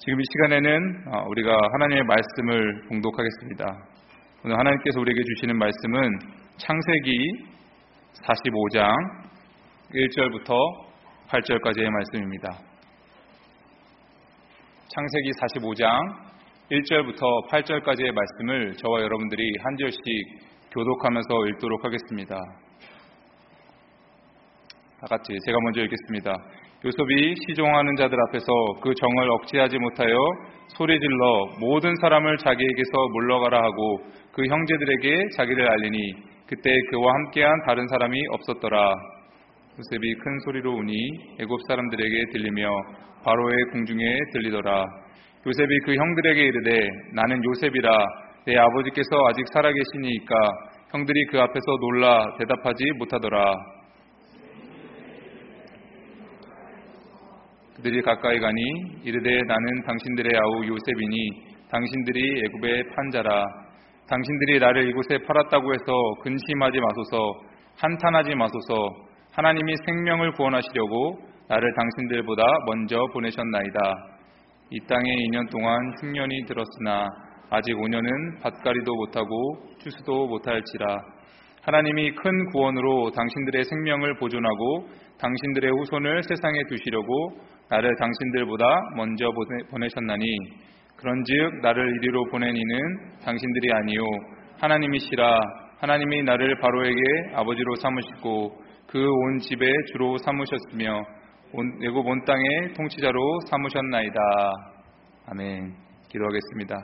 지금 이 시간에는 우리가 하나님의 말씀을 봉독하겠습니다. 오늘 하나님께서 우리에게 주시는 말씀은 창세기 45장 1절부터 8절까지의 말씀입니다. 창세기 45장 1절부터 8절까지의 말씀을 저와 여러분들이 한 절씩 교독하면서 읽도록 하겠습니다. 다 같이 제가 먼저 읽겠습니다. 요셉이 시종하는 자들 앞에서 그 정을 억제하지 못하여 소리질러 모든 사람을 자기에게서 물러가라 하고 그 형제들에게 자기를 알리니 그때 그와 함께한 다른 사람이 없었더라. 요셉이 큰 소리로 우니 애굽 사람들에게 들리며 바로의 궁중에 들리더라. 요셉이 그 형들에게 이르되 나는 요셉이라 내 아버지께서 아직 살아계시니이까 형들이 그 앞에서 놀라 대답하지 못하더라. 그들이 가까이 가니 이르되 나는 당신들의 아우 요셉이니 당신들이 애굽의 판자라. 당신들이 나를 이곳에 팔았다고 해서 근심하지 마소서, 한탄하지 마소서. 하나님이 생명을 구원하시려고 나를 당신들보다 먼저 보내셨나이다. 이 땅에 2년 동안 흉년이 들었으나 아직 5년은 밭갈이도 못하고 추수도 못할지라. 하나님이 큰 구원으로 당신들의 생명을 보존하고 당신들의 후손을 세상에 두시려고 나를 당신들보다 먼저 보내셨나니 그런즉 나를 이리로 보낸 이는 당신들이 아니요 하나님이시라. 하나님이 나를 바로에게 아버지로 삼으시고 그 온 집에 주로 삼으셨으며 애굽 온 땅의 통치자로 삼으셨나이다. 아멘. 기도하겠습니다.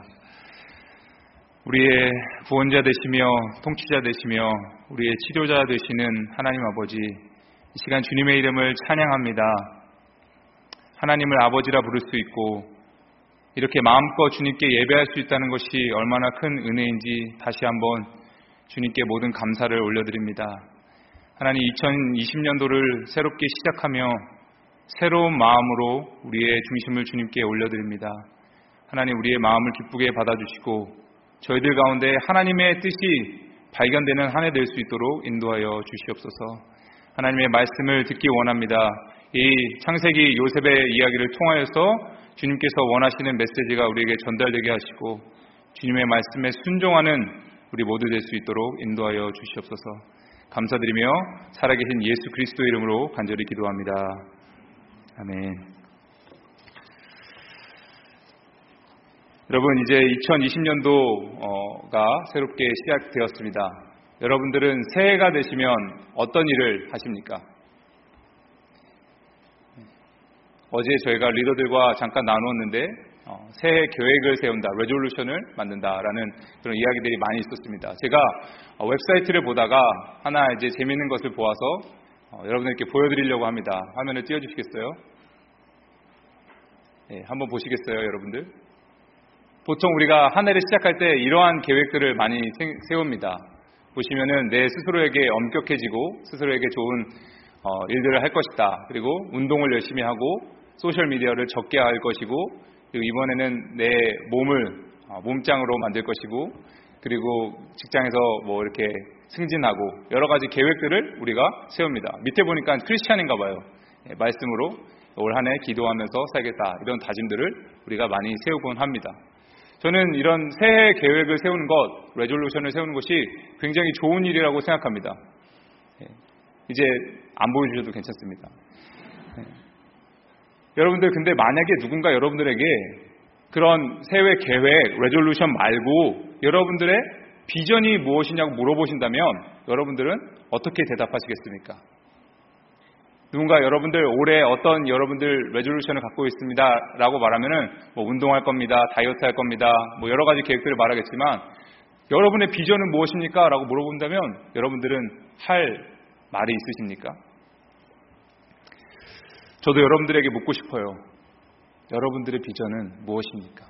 우리의 구원자 되시며 통치자 되시며 우리의 치료자 되시는 하나님 아버지, 이 시간 주님의 이름을 찬양합니다. 하나님을 아버지라 부를 수 있고 이렇게 마음껏 주님께 예배할 수 있다는 것이 얼마나 큰 은혜인지 다시 한번 주님께 모든 감사를 올려드립니다. 하나님, 2020년도를 새롭게 시작하며 새로운 마음으로 우리의 중심을 주님께 올려드립니다. 하나님, 우리의 마음을 기쁘게 받아주시고 저희들 가운데 하나님의 뜻이 발견되는 한 해 될 수 있도록 인도하여 주시옵소서. 하나님의 말씀을 듣기 원합니다. 이 창세기 요셉의 이야기를 통하여서 주님께서 원하시는 메시지가 우리에게 전달되게 하시고 주님의 말씀에 순종하는 우리 모두 될 수 있도록 인도하여 주시옵소서. 감사드리며 살아계신 예수 그리스도 이름으로 간절히 기도합니다. 아멘. 여러분, 이제 2020년도가 새롭게 시작되었습니다. 여러분들은 새해가 되시면 어떤 일을 하십니까? 어제 저희가 리더들과 잠깐 나누었는데 새해 계획을 세운다, 레졸루션을 만든다라는 그런 이야기들이 많이 있었습니다. 제가 웹사이트를 보다가 하나 이제 재미있는 것을 보아서 여러분들께 보여드리려고 합니다. 화면을 띄워주시겠어요? 네, 한번 보시겠어요, 여러분들? 보통 우리가 한 해를 시작할 때 이러한 계획들을 많이 세웁니다. 보시면은 내 스스로에게 엄격해지고 스스로에게 좋은 일들을 할 것이다. 그리고 운동을 열심히 하고 소셜미디어를 적게 할 것이고, 그리고 이번에는 내 몸을 몸짱으로 만들 것이고, 그리고 직장에서 뭐 이렇게 승진하고 여러 가지 계획들을 우리가 세웁니다. 밑에 보니까 크리스찬인가 봐요. 말씀으로 올 한 해 기도하면서 살겠다, 이런 다짐들을 우리가 많이 세우곤 합니다. 저는 이런 새해 계획을 세우는 것, 레졸루션을 세우는 것이 굉장히 좋은 일이라고 생각합니다. 이제 안 보여주셔도 괜찮습니다. 여러분들, 근데 만약에 누군가 여러분들에게 그런 새해 계획, 레졸루션 말고 여러분들의 비전이 무엇이냐고 물어보신다면 여러분들은 어떻게 대답하시겠습니까? 누군가 여러분들 올해 어떤 여러분들 레졸루션을 갖고 있습니다 라고 말하면은 뭐 운동할 겁니다, 다이어트 할 겁니다, 뭐 여러 가지 계획들을 말하겠지만 여러분의 비전은 무엇입니까? 라고 물어본다면 여러분들은 할 말이 있으십니까? 저도 여러분들에게 묻고 싶어요. 여러분들의 비전은 무엇입니까?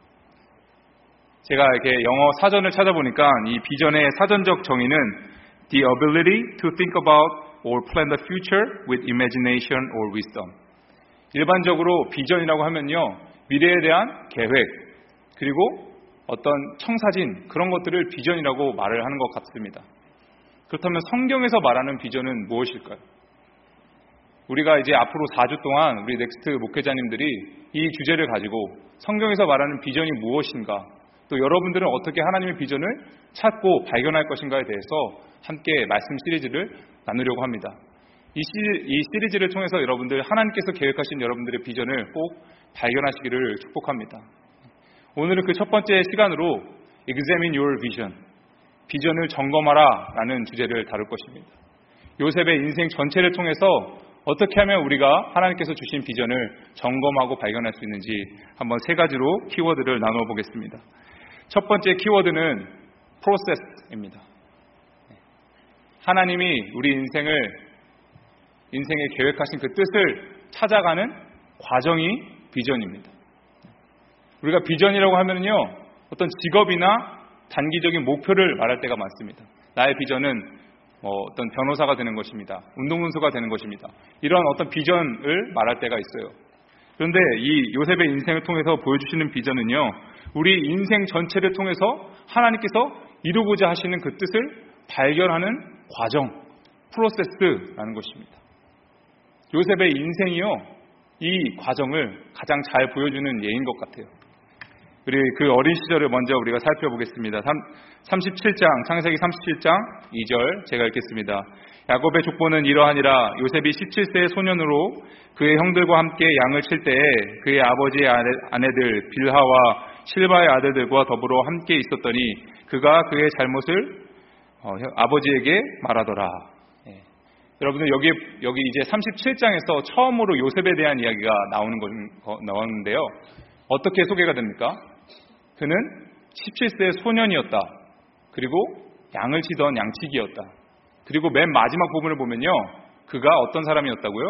제가 이렇게 영어 사전을 찾아보니까 이 비전의 사전적 정의는 the ability to think about or plan the future with imagination or wisdom. 일반적으로 비전이라고 하면요, 미래에 대한 계획, 그리고 어떤 청사진, 그런 것들을 비전이라고 말을 하는 것 같습니다. 그렇다면 성경에서 말하는 비전은 무엇일까요? 우리가 이제 앞으로 4주 동안 우리 넥스트 목회자님들이 이 주제를 가지고 성경에서 말하는 비전이 무엇인가, 또 여러분들은 어떻게 하나님의 비전을 찾고 발견할 것인가에 대해서 함께 말씀 시리즈를 나누려고 합니다. 이 시리즈를 통해서 여러분들, 하나님께서 계획하신 여러분들의 비전을 꼭 발견하시기를 축복합니다. 오늘은 그 첫 번째 시간으로 Examine Your Vision, 비전을 점검하라 라는 주제를 다룰 것입니다. 요셉의 인생 전체를 통해서 어떻게 하면 우리가 하나님께서 주신 비전을 점검하고 발견할 수 있는지 한번 세 가지로 키워드를 나누어 보겠습니다. 첫 번째 키워드는 process입니다. 하나님이 우리 인생에 계획하신 그 뜻을 찾아가는 과정이 비전입니다. 우리가 비전이라고 하면요, 어떤 직업이나 단기적인 목표를 말할 때가 많습니다. 나의 비전은 어떤 변호사가 되는 것입니다. 운동선수가 되는 것입니다. 이런 어떤 비전을 말할 때가 있어요. 그런데 이 요셉의 인생을 통해서 보여주시는 비전은요, 우리 인생 전체를 통해서 하나님께서 이루고자 하시는 그 뜻을 발견하는 과정, 프로세스라는 것입니다. 요셉의 인생이요, 이 과정을 가장 잘 보여주는 예인 것 같아요. 우리 그 어린 시절을 먼저 우리가 살펴보겠습니다. 37장, 창세기 37장 2절 제가 읽겠습니다. 야곱의 족보는 이러하니라. 요셉이 17세의 소년으로 그의 형들과 함께 양을 칠 때에 그의 아버지의 아내들 빌하와 실바의 아들들과 더불어 함께 있었더니 그가 그의 잘못을 아버지에게 말하더라. 여러분들 여기 이제 37장에서 처음으로 요셉에 대한 이야기가 나오는데요. 어떻게 소개가 됩니까? 그는 17세의 소년이었다. 그리고 양을 치던 양치기였다. 그리고 맨 마지막 부분을 보면요, 그가 어떤 사람이었다고요?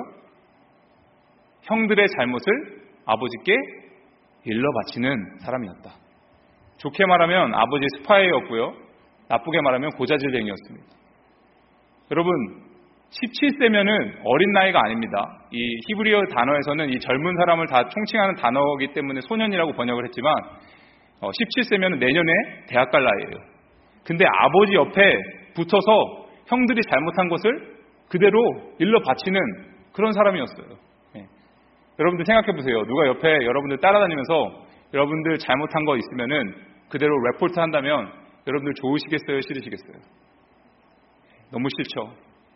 형들의 잘못을 아버지께 일러 바치는 사람이었다. 좋게 말하면 아버지 스파이였고요, 나쁘게 말하면 고자질쟁이였습니다. 여러분, 17세면은 어린 나이가 아닙니다. 이 히브리어 단어에서는 이 젊은 사람을 다 총칭하는 단어이기 때문에 소년이라고 번역을 했지만 17세면은 내년에 대학 갈 나이예요. 근데 아버지 옆에 붙어서 형들이 잘못한 것을 그대로 일러 바치는 그런 사람이었어요. 여러분들 생각해 보세요. 누가 옆에 여러분들 따라다니면서 여러분들 잘못한 거 있으면은 그대로 레포트 한다면 여러분들 좋으시겠어요? 싫으시겠어요? 너무 싫죠.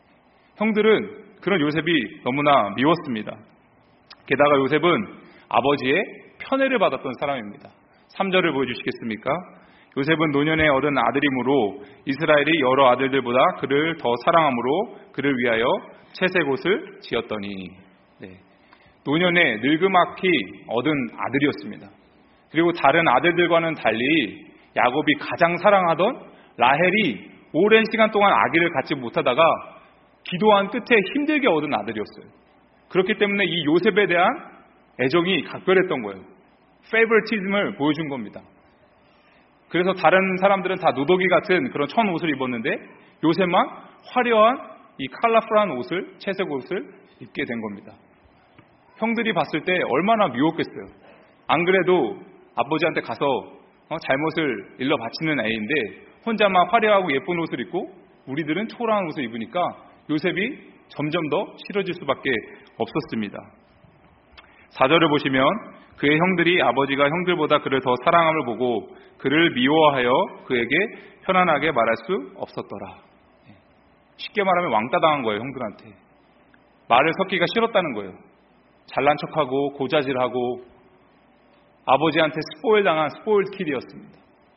형들은 그런 요셉이 너무나 미웠습니다. 게다가 요셉은 아버지의 편애를 받았던 사람입니다. 3절을 보여주시겠습니까? 요셉은 노년에 얻은 아들이므로 이스라엘이 여러 아들들보다 그를 더 사랑함으로 그를 위하여 채색옷을 지었더니, 노년에 늙음악히 얻은 아들이었습니다. 그리고 다른 아들들과는 달리 야곱이 가장 사랑하던 라헬이 오랜 시간 동안 아기를 갖지 못하다가 기도한 끝에 힘들게 얻은 아들이었어요. 그렇기 때문에 이 요셉에 대한 애정이 각별했던 거예요. 페이버리티즘을 보여준 겁니다. 그래서 다른 사람들은 다 노덕이 같은 그런 천 옷을 입었는데 요셉만 화려한 이 컬러풀한 옷을, 채색 옷을 입게 된 겁니다. 형들이 봤을 때 얼마나 미웠겠어요. 안 그래도 아버지한테 가서 잘못을 일러 바치는 애인데 혼자만 화려하고 예쁜 옷을 입고 우리들은 초라한 옷을 입으니까 요셉이 점점 더 싫어질 수밖에 없었습니다. 4절을 보시면 그의 형들이 아버지가 형들보다 그를 더 사랑함을 보고 그를 미워하여 그에게 편안하게 말할 수 없었더라. 쉽게 말하면 왕따 당한 거예요. 형들한테 말을 섞기가 싫었다는 거예요. 잘난 척하고 고자질하고 아버지한테 스포일 당한 스포일 키드였습니다.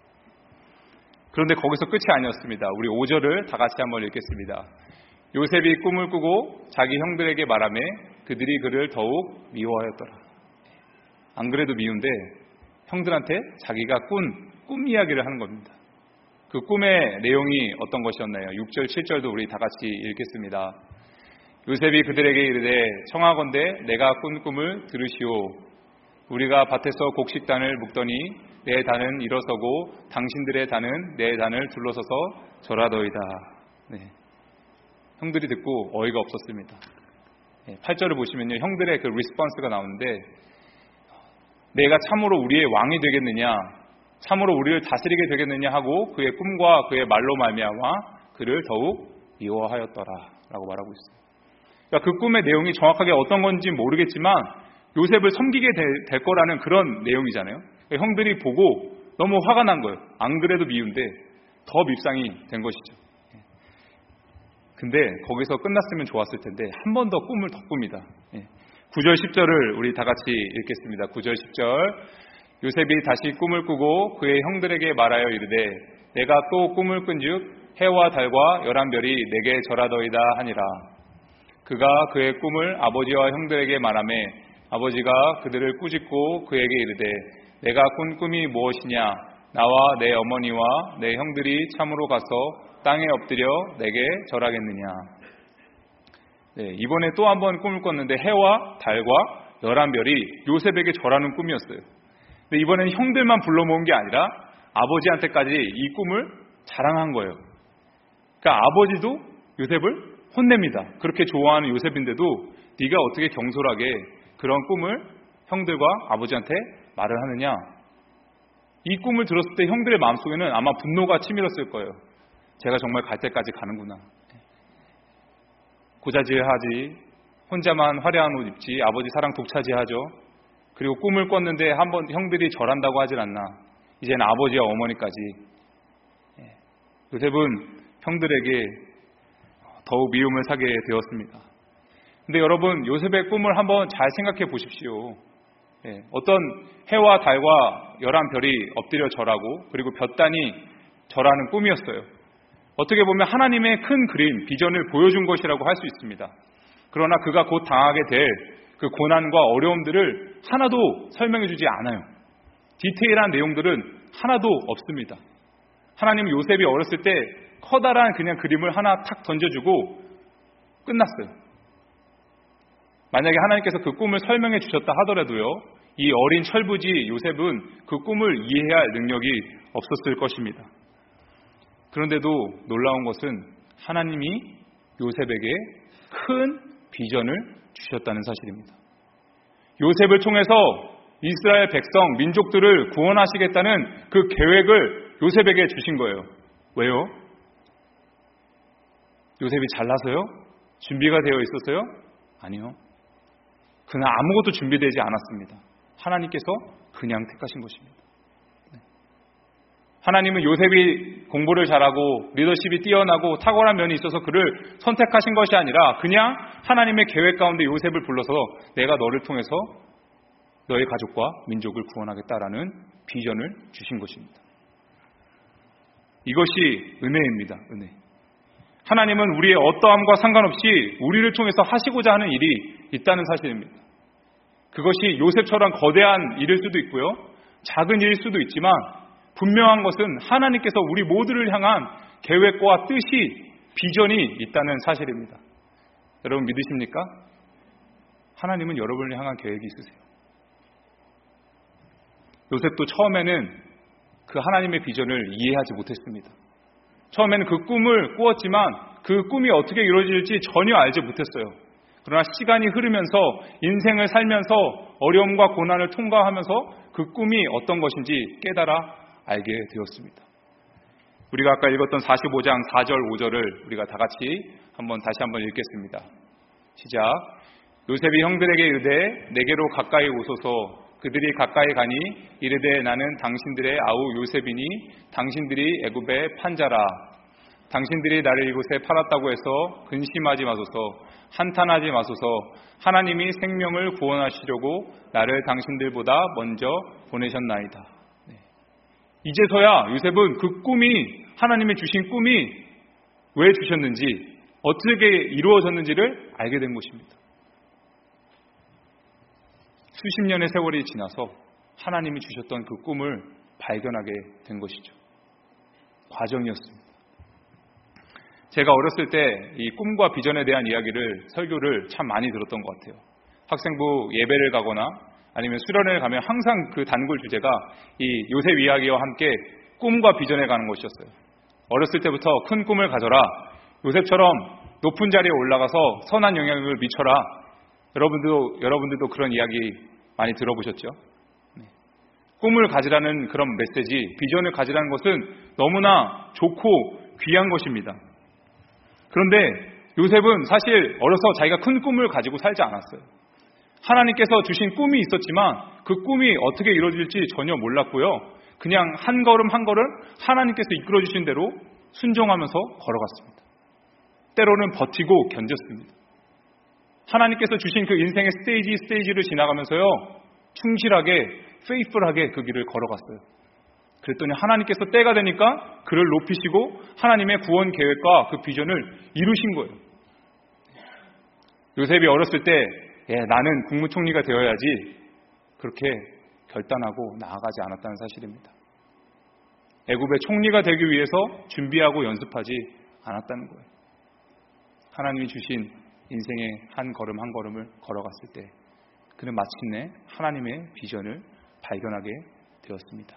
그런데 거기서 끝이 아니었습니다. 우리 5절을 다 같이 한번 읽겠습니다. 요셉이 꿈을 꾸고 자기 형들에게 말하며 그들이 그를 더욱 미워하였더라. 안 그래도 미운데 형들한테 자기가 꿈 이야기를 하는 겁니다. 그 꿈의 내용이 어떤 것이었나요? 6절, 7절도 우리 다 같이 읽겠습니다. 요셉이 그들에게 이르되 청하건대 내가 꾼 꿈을 들으시오. 우리가 밭에서 곡식단을 묶더니 내 단은 일어서고 당신들의 단은 내 단을 둘러서서 절하더이다. 형들이 듣고 어이가 없었습니다. 8절을 보시면요, 형들의 그 리스폰스가 나오는데 내가 참으로 우리의 왕이 되겠느냐, 참으로 우리를 다스리게 되겠느냐 하고 그의 꿈과 그의 말로 말미암아 그를 더욱 미워하였더라 라고 말하고 있어요. 그러니까 그 꿈의 내용이 정확하게 어떤 건지 모르겠지만 요셉을 섬기게 될 거라는 그런 내용이잖아요. 그러니까 형들이 보고 너무 화가 난 거예요. 안 그래도 미운데 더 밉상이 된 것이죠. 근데 거기서 끝났으면 좋았을 텐데 한 번 더 꿈을 더 꿉니다. 9절 10절을 우리 다 같이 읽겠습니다. 9절 10절. 요셉이 다시 꿈을 꾸고 그의 형들에게 말하여 이르되 내가 또 꿈을 꾼즉 해와 달과 11별이 내게 절하더이다 하니라. 그가 그의 꿈을 아버지와 형들에게 말하매 아버지가 그들을 꾸짖고 그에게 이르되 내가 꾼 꿈이 무엇이냐? 나와 내 어머니와 내 형들이 참으로 가서 땅에 엎드려 내게 절하겠느냐. 이번에 또 한 번 꿈을 꿨는데 해와 달과 11별이 요셉에게 절하는 꿈이었어요. 근데 이번에는 형들만 불러 모은 게 아니라 아버지한테까지 이 꿈을 자랑한 거예요. 그러니까 아버지도 요셉을 혼냅니다. 그렇게 좋아하는 요셉인데도 네가 어떻게 경솔하게 그런 꿈을 형들과 아버지한테 말을 하느냐. 이 꿈을 들었을 때 형들의 마음속에는 아마 분노가 치밀었을 거예요. 제가 정말 갈 때까지 가는구나. 고자질하지, 혼자만 화려한 옷 입지, 아버지 사랑 독차지하죠. 그리고 꿈을 꿨는데 한번 형들이 절한다고 하질 않나. 이제는 아버지와 어머니까지. 요셉은 형들에게 더욱 미움을 사게 되었습니다. 근데 여러분, 요셉의 꿈을 한번 잘 생각해 보십시오. 어떤 해와 달과 11별이 엎드려 절하고 그리고 볕단이 절하는 꿈이었어요. 어떻게 보면 하나님의 큰 그림, 비전을 보여준 것이라고 할 수 있습니다. 그러나 그가 곧 당하게 될 그 고난과 어려움들을 하나도 설명해 주지 않아요. 디테일한 내용들은 하나도 없습니다. 하나님은 요셉이 어렸을 때 커다란 그냥 그림을 하나 탁 던져주고 끝났어요. 만약에 하나님께서 그 꿈을 설명해 주셨다 하더라도요, 이 어린 철부지 요셉은 그 꿈을 이해해야 할 능력이 없었을 것입니다. 그런데도 놀라운 것은 하나님이 요셉에게 큰 비전을 주셨다는 사실입니다. 요셉을 통해서 이스라엘 백성, 민족들을 구원하시겠다는 그 계획을 요셉에게 주신 거예요. 왜요? 요셉이 잘나서요? 준비가 되어 있었어요? 아니요. 그는 아무것도 준비되지 않았습니다. 하나님께서 그냥 택하신 것입니다. 하나님은 요셉이 공부를 잘하고 리더십이 뛰어나고 탁월한 면이 있어서 그를 선택하신 것이 아니라 그냥 하나님의 계획 가운데 요셉을 불러서 내가 너를 통해서 너의 가족과 민족을 구원하겠다라는 비전을 주신 것입니다. 이것이 은혜입니다. 은혜. 하나님은 우리의 어떠함과 상관없이 우리를 통해서 하시고자 하는 일이 있다는 사실입니다. 그것이 요셉처럼 거대한 일일 수도 있고요, 작은 일일 수도 있지만 분명한 것은 하나님께서 우리 모두를 향한 계획과 뜻이, 비전이 있다는 사실입니다. 여러분 믿으십니까? 하나님은 여러분을 향한 계획이 있으세요. 요셉도 처음에는 그 하나님의 비전을 이해하지 못했습니다. 처음에는 그 꿈을 꾸었지만 그 꿈이 어떻게 이루어질지 전혀 알지 못했어요. 그러나 시간이 흐르면서 인생을 살면서 어려움과 고난을 통과하면서 그 꿈이 어떤 것인지 깨달아 알게 되었습니다. 우리가 아까 읽었던 45장 4절 5절을 우리가 다 같이 다시 한번 읽겠습니다. 시작. 요셉이 형들에게 이르되 내게로 가까이 오소서. 그들이 가까이 가니 이르되 나는 당신들의 아우 요셉이니 당신들이 애굽의 판자라. 당신들이 나를 이곳에 팔았다고 해서 근심하지 마소서. 한탄하지 마소서. 하나님이 생명을 구원하시려고 나를 당신들보다 먼저 보내셨나이다. 이제서야 요셉은 그 꿈이, 하나님이 주신 꿈이 왜 주셨는지, 어떻게 이루어졌는지를 알게 된 것입니다. 수십 년의 세월이 지나서 하나님이 주셨던 그 꿈을 발견하게 된 것이죠. 과정이었습니다. 제가 어렸을 때 이 꿈과 비전에 대한 이야기를, 설교를 참 많이 들었던 것 같아요. 학생부 예배를 가거나 아니면 수련회를 가면 항상 그 단골 주제가 이 요셉 이야기와 함께 꿈과 비전에 가는 것이었어요. 어렸을 때부터 큰 꿈을 가져라. 요셉처럼 높은 자리에 올라가서 선한 영향력을 미쳐라. 여러분들도 그런 이야기 많이 들어보셨죠? 꿈을 가지라는 그런 메시지, 비전을 가지라는 것은 너무나 좋고 귀한 것입니다. 그런데 요셉은 사실 어려서 자기가 큰 꿈을 가지고 살지 않았어요. 하나님께서 주신 꿈이 있었지만 그 꿈이 어떻게 이루어질지 전혀 몰랐고요. 그냥 한 걸음 한 걸음 하나님께서 이끌어 주신 대로 순종하면서 걸어갔습니다. 때로는 버티고 견뎠습니다. 하나님께서 주신 그 인생의 스테이지를 지나가면서요, 충실하게, 페이스풀하게 그 길을 걸어갔어요. 그랬더니 하나님께서 때가 되니까 그를 높이시고 하나님의 구원 계획과 그 비전을 이루신 거예요. 요셉이 어렸을 때 나는 국무총리가 되어야지 그렇게 결단하고 나아가지 않았다는 사실입니다. 애굽의 총리가 되기 위해서 준비하고 연습하지 않았다는 거예요. 하나님이 주신 인생의 한 걸음 한 걸음을 걸어갔을 때 그는 마침내 하나님의 비전을 발견하게 되었습니다.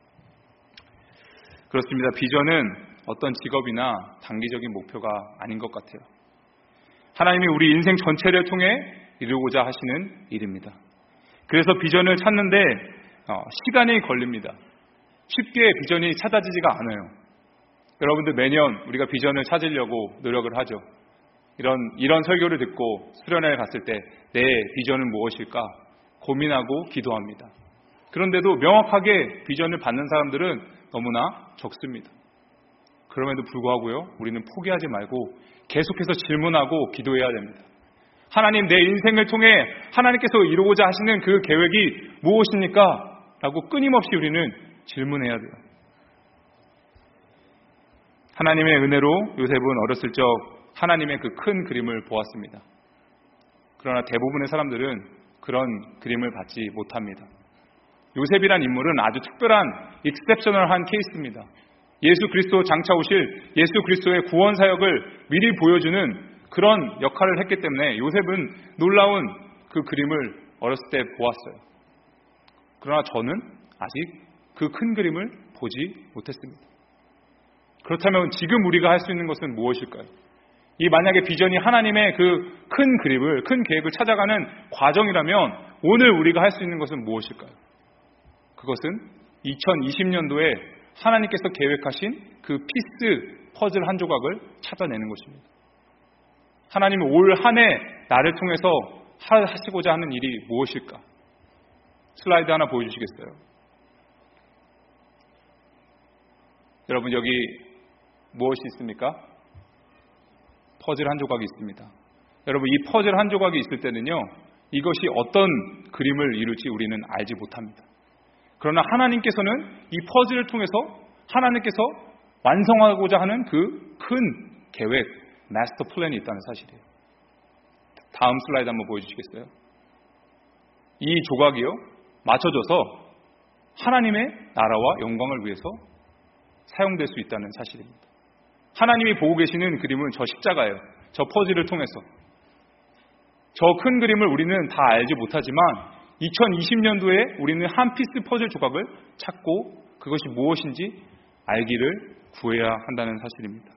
그렇습니다. 비전은 어떤 직업이나 단기적인 목표가 아닌 것 같아요. 하나님이 우리 인생 전체를 통해 이루고자 하시는 일입니다. 그래서 비전을 찾는데 시간이 걸립니다. 쉽게 비전이 찾아지지가 않아요. 여러분들 매년 우리가 비전을 찾으려고 노력을 하죠. 이런 설교를 듣고 수련회에 갔을 때 내 비전은 무엇일까 고민하고 기도합니다. 그런데도 명확하게 비전을 받는 사람들은 너무나 적습니다. 그럼에도 불구하고요, 우리는 포기하지 말고 계속해서 질문하고 기도해야 됩니다. 하나님, 내 인생을 통해 하나님께서 이루고자 하시는 그 계획이 무엇입니까? 라고 끊임없이 우리는 질문해야 돼요. 하나님의 은혜로 요셉은 어렸을 적 하나님의 그 큰 그림을 보았습니다. 그러나 대부분의 사람들은 그런 그림을 받지 못합니다. 요셉이란 인물은 아주 특별한 익셉셔널한 케이스입니다. 예수 그리스도 장차 오실 예수 그리스도의 구원 사역을 미리 보여주는 그런 역할을 했기 때문에 요셉은 놀라운 그 그림을 어렸을 때 보았어요. 그러나 저는 아직 그 큰 그림을 보지 못했습니다. 그렇다면 지금 우리가 할 수 있는 것은 무엇일까요? 이 만약에 비전이 하나님의 그 큰 그림을, 큰 계획을 찾아가는 과정이라면 오늘 우리가 할 수 있는 것은 무엇일까요? 그것은 2020년도에 하나님께서 계획하신 그 피스 퍼즐 한 조각을 찾아내는 것입니다. 하나님이 올 한 해 나를 통해서 하시고자 하는 일이 무엇일까? 슬라이드 하나 보여주시겠어요? 여러분, 여기 무엇이 있습니까? 퍼즐 한 조각이 있습니다. 여러분, 이 퍼즐 한 조각이 있을 때는요, 이것이 어떤 그림을 이룰지 우리는 알지 못합니다. 그러나 하나님께서는 이 퍼즐을 통해서 하나님께서 완성하고자 하는 그 큰 계획, 마스터 플랜이 있다는 사실이에요. 다음 슬라이드 한번 보여주시겠어요? 이 조각이요, 맞춰져서 하나님의 나라와 영광을 위해서 사용될 수 있다는 사실입니다. 하나님이 보고 계시는 그림은 저 십자가예요. 저 퍼즐을 통해서. 저 큰 그림을 우리는 다 알지 못하지만 2020년도에 우리는 한 피스 퍼즐 조각을 찾고 그것이 무엇인지 알기를 구해야 한다는 사실입니다.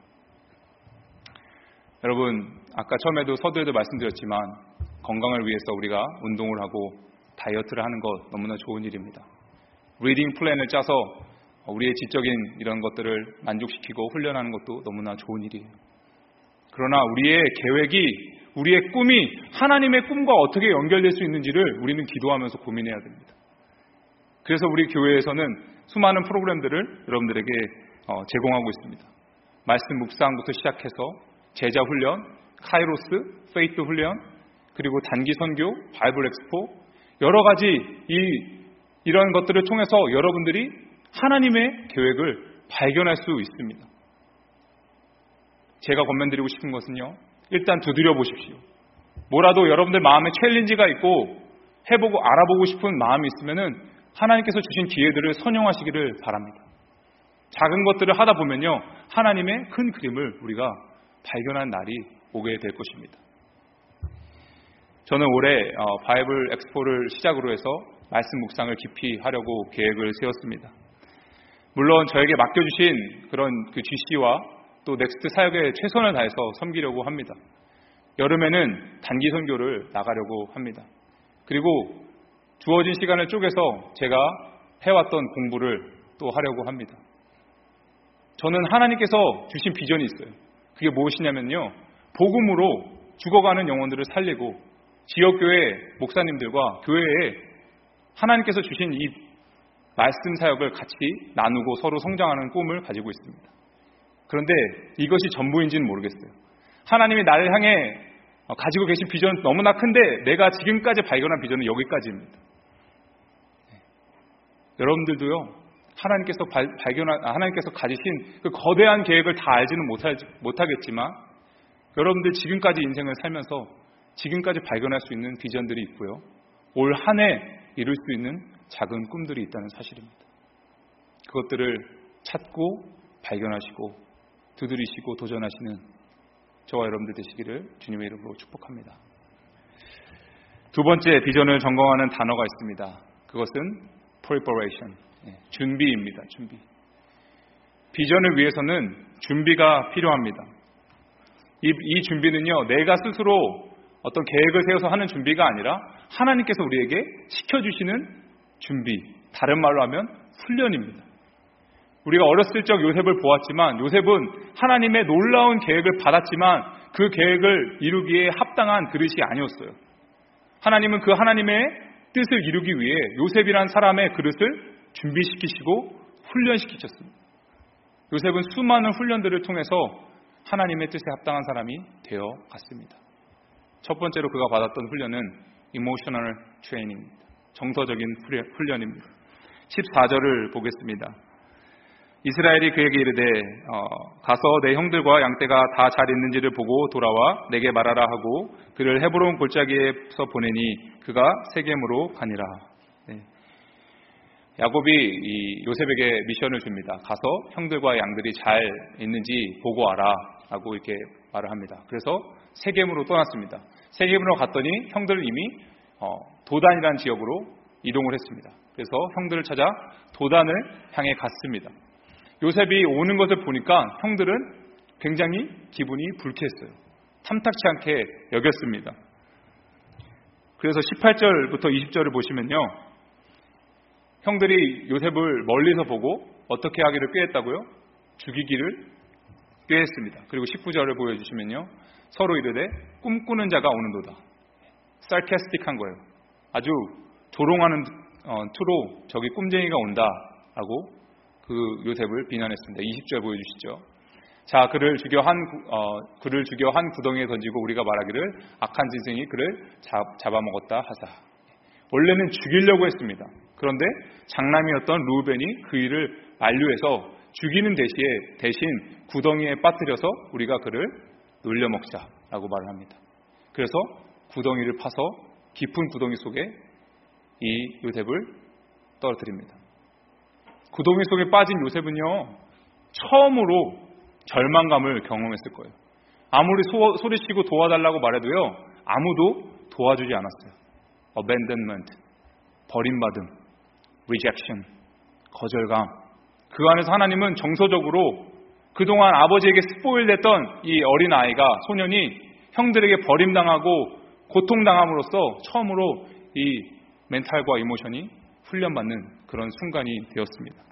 여러분, 아까 처음에도 서두에도 말씀드렸지만 건강을 위해서 우리가 운동을 하고 다이어트를 하는 것 너무나 좋은 일입니다. 리딩 플랜을 짜서 우리의 지적인 이런 것들을 만족시키고 훈련하는 것도 너무나 좋은 일이에요. 그러나 우리의 계획이, 우리의 꿈이 하나님의 꿈과 어떻게 연결될 수 있는지를 우리는 기도하면서 고민해야 됩니다. 그래서 우리 교회에서는 수많은 프로그램들을 여러분들에게 제공하고 있습니다. 말씀 묵상부터 시작해서 제자 훈련, 카이로스, 페이트 훈련, 그리고 단기 선교, 바이블 엑스포, 여러 가지 이런 것들을 통해서 여러분들이 하나님의 계획을 발견할 수 있습니다. 제가 권면드리고 싶은 것은요, 일단 두드려 보십시오. 뭐라도 여러분들 마음에 챌린지가 있고 해보고 알아보고 싶은 마음이 있으면은 하나님께서 주신 기회들을 선용하시기를 바랍니다. 작은 것들을 하다 보면요, 하나님의 큰 그림을 우리가 발견한 날이 오게 될 것입니다. 저는 올해 바이블 엑스포를 시작으로 해서 말씀 묵상을 깊이 하려고 계획을 세웠습니다. 물론 저에게 맡겨주신 그런 그 GC와 또 넥스트 사역에 최선을 다해서 섬기려고 합니다. 여름에는 단기 선교를 나가려고 합니다. 그리고 주어진 시간을 쪼개서 제가 해왔던 공부를 또 하려고 합니다. 저는 하나님께서 주신 비전이 있어요. 그게 무엇이냐면요, 복음으로 죽어가는 영혼들을 살리고 지역교회 목사님들과 교회에 하나님께서 주신 이 말씀 사역을 같이 나누고 서로 성장하는 꿈을 가지고 있습니다. 그런데 이것이 전부인지는 모르겠어요. 하나님이 나를 향해 가지고 계신 비전은 너무나 큰데 내가 지금까지 발견한 비전은 여기까지입니다. 여러분들도요, 하나님께서 가지신 그 거대한 계획을 다 알지는 못하겠지만 여러분들 지금까지 인생을 살면서 지금까지 발견할 수 있는 비전들이 있고요. 올 한 해 이룰 수 있는 작은 꿈들이 있다는 사실입니다. 그것들을 찾고 발견하시고 두드리시고 도전하시는 저와 여러분들 되시기를 주님의 이름으로 축복합니다. 두 번째 비전을 점검하는 단어가 있습니다. 그것은 preparation, 준비입니다. 준비. 비전을 위해서는 준비가 필요합니다. 이 준비는요, 내가 스스로 어떤 계획을 세워서 하는 준비가 아니라 하나님께서 우리에게 시켜주시는 준비, 다른 말로 하면 훈련입니다. 우리가 어렸을 적 요셉을 보았지만 요셉은 하나님의 놀라운 계획을 받았지만 그 계획을 이루기에 합당한 그릇이 아니었어요. 하나님은 그 하나님의 뜻을 이루기 위해 요셉이란 사람의 그릇을 준비시키시고 훈련시키셨습니다. 요셉은 수많은 훈련들을 통해서 하나님의 뜻에 합당한 사람이 되어 갔습니다. 첫 번째로 그가 받았던 훈련은 emotional training입니다. 정서적인 훈련입니다. 14절을 보겠습니다. 이스라엘이 그에게 이르되 가서 내 형들과 양떼가 다 잘 있는지를 보고 돌아와 내게 말하라 하고 그를 헤브론 골짜기에서 보내니 그가 세겜으로 가니라. 야곱이 이 요셉에게 미션을 줍니다. 가서 형들과 양들이 잘 있는지 보고 와라 라고 이렇게 말을 합니다. 그래서 세겜으로 떠났습니다. 세겜으로 갔더니 형들은 이미 도단이라는 지역으로 이동을 했습니다. 그래서 형들을 찾아 도단을 향해 갔습니다. 요셉이 오는 것을 보니까 형들은 굉장히 기분이 불쾌했어요. 탐탁치 않게 여겼습니다. 그래서 18절부터 20절을 보시면요, 형들이 요셉을 멀리서 보고 어떻게 하기를 꾀했다고요? 죽이기를 꾀했습니다. 그리고 19절을 보여주시면요, 서로 이르되 꿈꾸는 자가 오는도다. sarcastic한 거예요. 아주 조롱하는 투로 저기 꿈쟁이가 온다라고 그 요셉을 비난했습니다. 20절 보여주시죠. 자, 그를 죽여 한 구덩이에 던지고 우리가 말하기를 악한 짐승이 그를 잡아먹었다 하사. 원래는 죽이려고 했습니다. 그런데 장남이었던 루벤이 그 일을 만류해서 죽이는 대신 구덩이에 빠뜨려서 우리가 그를 놀려먹자라고 말을 합니다. 그래서 구덩이를 파서 깊은 구덩이 속에 이 요셉을 떨어뜨립니다. 구덩이 속에 빠진 요셉은요, 처음으로 절망감을 경험했을 거예요. 아무리 소리치고 도와달라고 말해도요, 아무도 도와주지 않았어요. abandonment, 버림받음, rejection, 거절감. 그 안에서 하나님은 정서적으로 그동안 아버지에게 스포일됐던 이 어린 아이가, 소년이 형들에게 버림당하고 고통당함으로써 처음으로 이 멘탈과 이모션이 훈련받는 그런 순간이 되었습니다.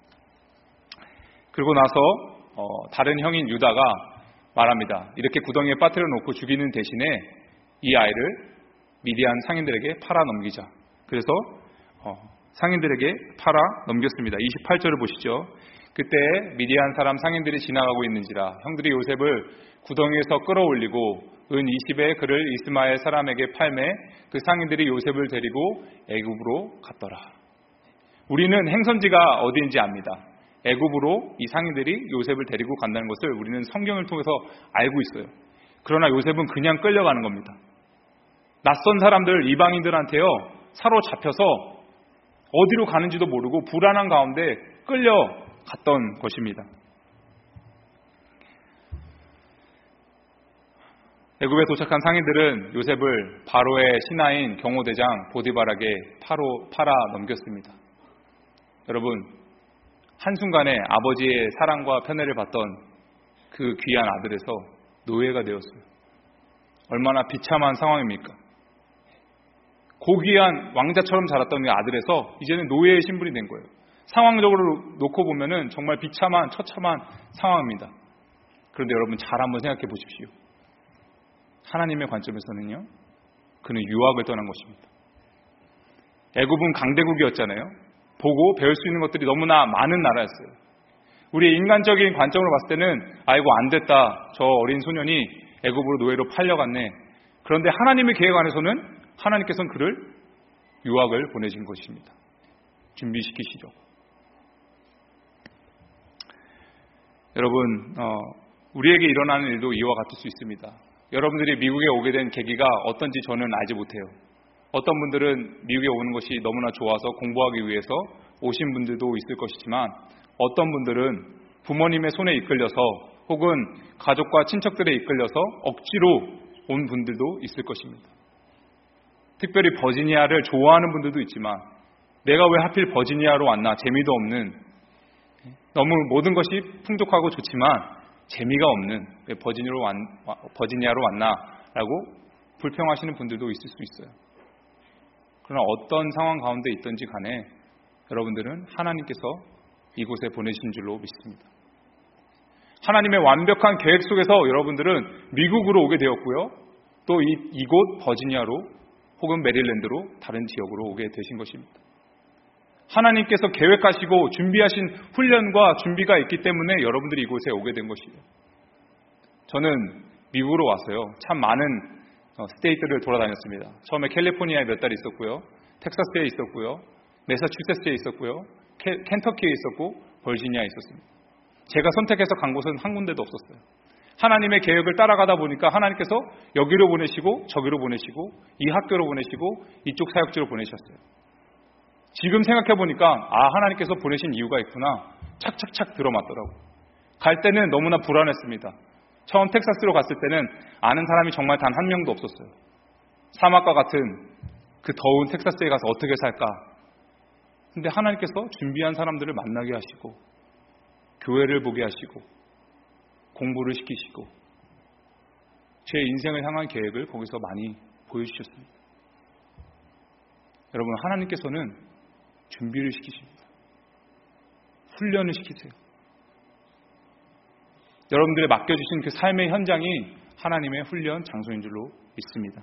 그리고 나서 다른 형인 유다가 말합니다. 이렇게 구덩이에 빠뜨려 놓고 죽이는 대신에 이 아이를 미디안 상인들에게 팔아 넘기자. 그래서 상인들에게 팔아 넘겼습니다. 28절을 보시죠. 그때 미디안 사람 상인들이 지나가고 있는지라 형들이 요셉을 구덩이에서 끌어올리고 은 20에 그를 이스마엘 사람에게 팔매 그 상인들이 요셉을 데리고 애굽으로 갔더라. 우리는 행선지가 어디인지 압니다. 애굽으로 이 상인들이 요셉을 데리고 간다는 것을 우리는 성경을 통해서 알고 있어요. 그러나 요셉은 그냥 끌려가는 겁니다. 낯선 사람들, 이방인들한테요, 사로잡혀서 어디로 가는지도 모르고 불안한 가운데 끌려갔던 것입니다. 애굽에 도착한 상인들은 요셉을 바로의 신하인 경호대장 보디발에게 팔아 넘겼습니다. 여러분, 한순간에 아버지의 사랑과 편애를 받던 그 귀한 아들에서 노예가 되었어요. 얼마나 비참한 상황입니까? 고귀한 왕자처럼 자랐던 그 아들에서 이제는 노예의 신분이 된 거예요. 상황적으로 놓고 보면은 정말 비참한 처참한 상황입니다. 그런데 여러분 잘 한번 생각해 보십시오. 하나님의 관점에서는요, 그는 유학을 떠난 것입니다. 애굽은 강대국이었잖아요. 보고 배울 수 있는 것들이 너무나 많은 나라였어요. 우리의 인간적인 관점으로 봤을 때는 아이고 안 됐다, 저 어린 소년이 애굽으로 노예로 팔려갔네. 그런데 하나님의 계획 안에서는 하나님께서는 그를 유학을 보내신 것입니다. 준비시키시죠. 여러분, 우리에게 일어나는 일도 이와 같을 수 있습니다. 여러분들이 미국에 오게 된 계기가 어떤지 저는 알지 못해요. 어떤 분들은 미국에 오는 것이 너무나 좋아서 공부하기 위해서 오신 분들도 있을 것이지만, 어떤 분들은 부모님의 손에 이끌려서 혹은 가족과 친척들에 이끌려서 억지로 온 분들도 있을 것입니다. 특별히 버지니아를 좋아하는 분들도 있지만, 내가 왜 하필 버지니아로 왔나, 재미도 없는, 너무 모든 것이 풍족하고 좋지만 재미가 없는, 왜 버지니아로 왔나라고 불평하시는 분들도 있을 수 있어요. 그러나 어떤 상황 가운데 있든지 간에 여러분들은 하나님께서 이곳에 보내신 줄로 믿습니다. 하나님의 완벽한 계획 속에서 여러분들은 미국으로 오게 되었고요, 또 이곳 버지니아로 혹은 메릴랜드로 다른 지역으로 오게 되신 것입니다. 하나님께서 계획하시고 준비하신 훈련과 준비가 있기 때문에 여러분들이 이곳에 오게 된 것이에요. 저는 미국으로 왔어요. 참 많은 스테이트를 돌아다녔습니다. 처음에 캘리포니아에 몇 달 있었고요, 텍사스에 있었고요, 매사추세츠에 있었고요, 켄터키에 있었고, 버지니아에 있었습니다. 제가 선택해서 간 곳은 한 군데도 없었어요. 하나님의 계획을 따라가다 보니까 하나님께서 여기로 보내시고 저기로 보내시고 이 학교로 보내시고 이쪽 사역지로 보내셨어요. 지금 생각해 보니까 하나님께서 보내신 이유가 있구나, 착착착 들어맞더라고요. 갈 때는 너무나 불안했습니다. 처음 텍사스로 갔을 때는 아는 사람이 정말 단 한 명도 없었어요. 사막과 같은 그 더운 텍사스에 가서 어떻게 살까. 근데 하나님께서 준비한 사람들을 만나게 하시고 교회를 보게 하시고 공부를 시키시고 제 인생을 향한 계획을 거기서 많이 보여주셨습니다. 여러분, 하나님께서는 준비를 시키십니다. 훈련을 시키세요. 여러분들의 맡겨주신 그 삶의 현장이 하나님의 훈련 장소인 줄로 믿습니다.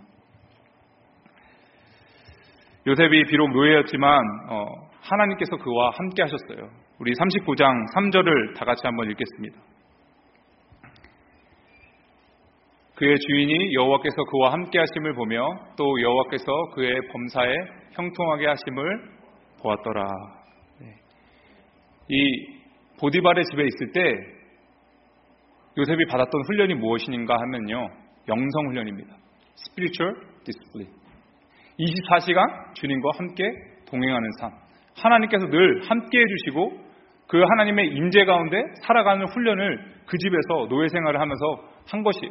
요셉이 비록 노예였지만 하나님께서 그와 함께 하셨어요. 우리 39장 3절을 다 같이 한번 읽겠습니다. 그의 주인이 여호와께서 그와 함께 하심을 보며 또 여호와께서 그의 범사에 형통하게 하심을 보았더라. 이 보디발의 집에 있을 때 요셉이 받았던 훈련이 무엇인가 하면요, 영성 훈련입니다. Spiritual discipline. 24시간 주님과 함께 동행하는 삶. 하나님께서 늘 함께 해주시고 그 하나님의 임재 가운데 살아가는 훈련을 그 집에서 노예 생활을 하면서 한 것이에요.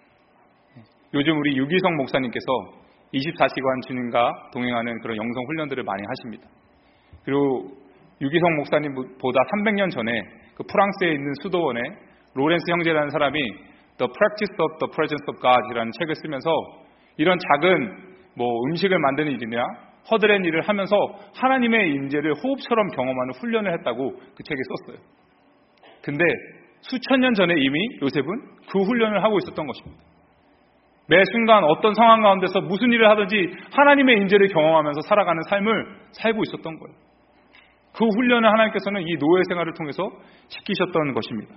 요즘 우리 유기성 목사님께서 24시간 주님과 동행하는 그런 영성 훈련들을 많이 하십니다. 그리고 유기성 목사님보다 300년 전에 그 프랑스에 있는 수도원에 로렌스 형제라는 사람이 The Practice of the Presence of God이라는 책을 쓰면서 이런 작은 음식을 만드는 일이나 허드렛 일을 하면서 하나님의 임재를 호흡처럼 경험하는 훈련을 했다고 그 책에 썼어요. 근데 수천 년 전에 이미 요셉은 그 훈련을 하고 있었던 것입니다. 매 순간 어떤 상황 가운데서 무슨 일을 하든지 하나님의 임재를 경험하면서 살아가는 삶을 살고 있었던 거예요. 그 훈련을 하나님께서는 이 노예 생활을 통해서 시키셨던 것입니다.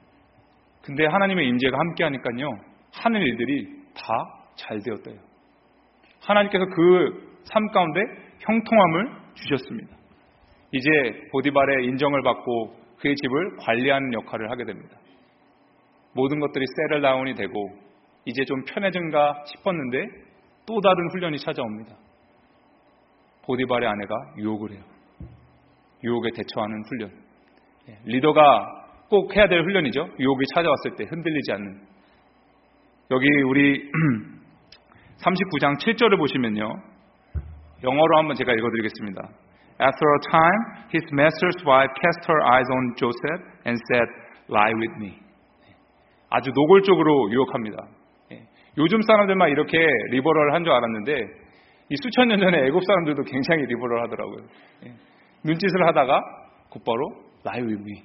근데 하나님의 임재가 함께 하니까요, 하는 일들이 다 잘 되었대요. 하나님께서 그 삶 가운데 형통함을 주셨습니다. 이제 보디발의 인정을 받고 그의 집을 관리하는 역할을 하게 됩니다. 모든 것들이 세틀다운이 되고 이제 좀 편해진가 싶었는데 또 다른 훈련이 찾아옵니다. 보디발의 아내가 유혹을 해요. 유혹에 대처하는 훈련. 리더가 꼭 해야 될 훈련이죠. 유혹이 찾아왔을 때 흔들리지 않는. 여기 우리 39장 7절을 보시면요, 영어로 한번 제가 읽어드리겠습니다. After a time, his master's wife cast her eyes on Joseph and said, "Lie with me." 아주 노골적으로 유혹합니다. 요즘 사람들만 이렇게 리버럴한 줄 알았는데 이 수천 년 전에 애굽 사람들도 굉장히 리버럴하더라고요. 눈짓을 하다가 곧바로 Lie with me.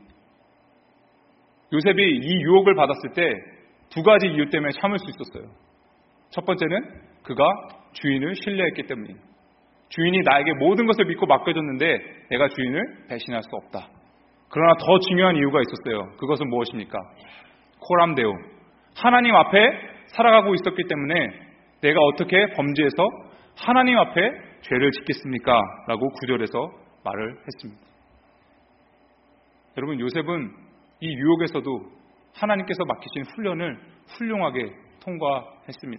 요셉이 이 유혹을 받았을 때 두 가지 이유 때문에 참을 수 있었어요. 첫 번째는 그가 주인을 신뢰했기 때문이에요. 주인이 나에게 모든 것을 믿고 맡겨줬는데 내가 주인을 배신할 수 없다. 그러나 더 중요한 이유가 있었어요. 그것은 무엇입니까? 코람데오. 하나님 앞에 살아가고 있었기 때문에 내가 어떻게 범죄해서 하나님 앞에 죄를 짓겠습니까? 라고 9절에서 말을 했습니다. 여러분, 요셉은 이 유혹에서도 하나님께서 맡기신 훈련을 훌륭하게 통과했습니다.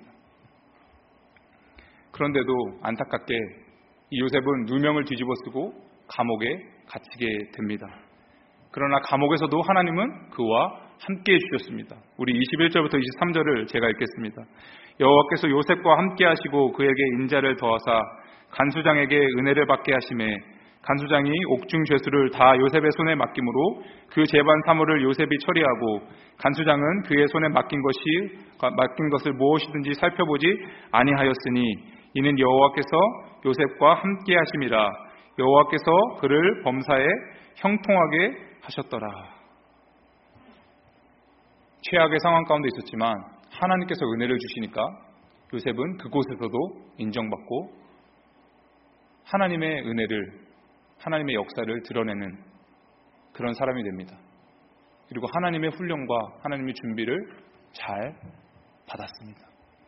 그런데도 안타깝게 이 요셉은 누명을 뒤집어 쓰고 감옥에 갇히게 됩니다. 그러나 감옥에서도 하나님은 그와 함께 해주셨습니다. 우리 21절부터 23절을 제가 읽겠습니다. 여호와께서 요셉과 함께 하시고 그에게 인자를 더하사 간수장에게 은혜를 받게 하시매 간수장이 옥중 죄수를 다 요셉의 손에 맡김으로 그 재반 사물을 요셉이 처리하고 간수장은 그의 손에 맡긴 것을 무엇이든지 살펴보지 아니하였으니 이는 여호와께서 요셉과 함께 하심이라. 여호와께서 그를 범사에 형통하게 하셨더라. 최악의 상황 가운데 있었지만 하나님께서 은혜를 주시니까 요셉은 그곳에서도 인정받고 하나님의 은혜를, 하나님의 역사를 드러내는 그런 사람이 됩니다. 그리고 하나님의 훈련과 하나님의 준비를 잘 받았습니다.